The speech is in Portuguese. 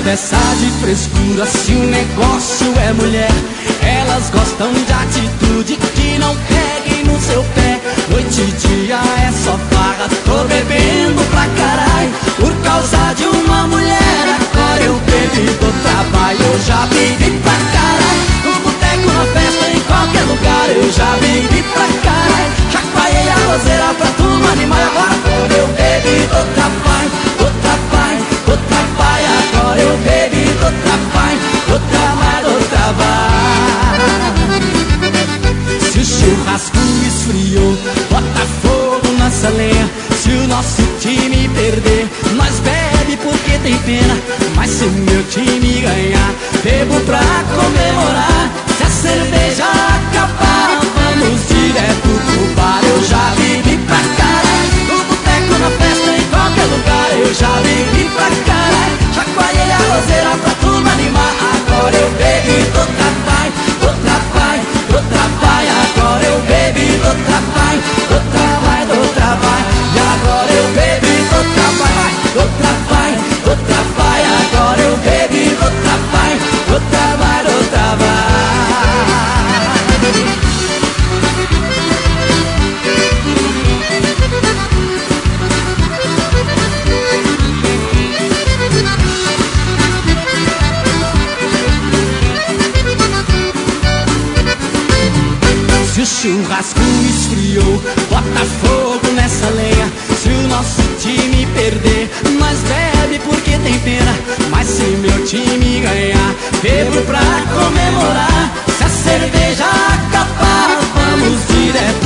dessa de frescura, se o negócio é mulher, elas gostam de atitude, que não peguem no seu pé. Noite e dia é só farra, tô bebendo pra caralho, por causa de uma mulher. Agora eu bebi do trabalho, eu já bebi pra caralho, no boteco, na festa, em qualquer lugar, eu já bebi pra caralho. Chacoalhei a roseira pra turma animar, agora eu bebi do trabalho, do trabalho, do trabalho. Agora eu bebi do trabalho, do trabalho, do trabalho. Se o churrasco esfriou, bota fogo nessa lenha. Se o nosso time perder, nós bebe porque tem pena. Mas se o meu time ganhar, bebo pra comemorar. Se a cerveja acabar, vamos direto pro bar. Eu já bebi pra caralho, no boteco, na festa, em qualquer lugar, eu já bebi pra caralho. Chacoalhei a roseira pra turma animar. Agora eu bebi do trabalho, do trabalho, do trabalho. Agora eu bebi do trabalho, do trabalho, do trabalho. E agora eu bebi do trabalho, do trabalho, do trabalho. Agora eu bebi do trabalho, do trabalho, do trabalho. Se o churrasco esfriou, bota fogo nessa lenha. Se o nosso time perder, nós bebe porque tem pena. Mas se meu time ganhar, bebo pra comemorar. Se a cerveja acabar, vamos direto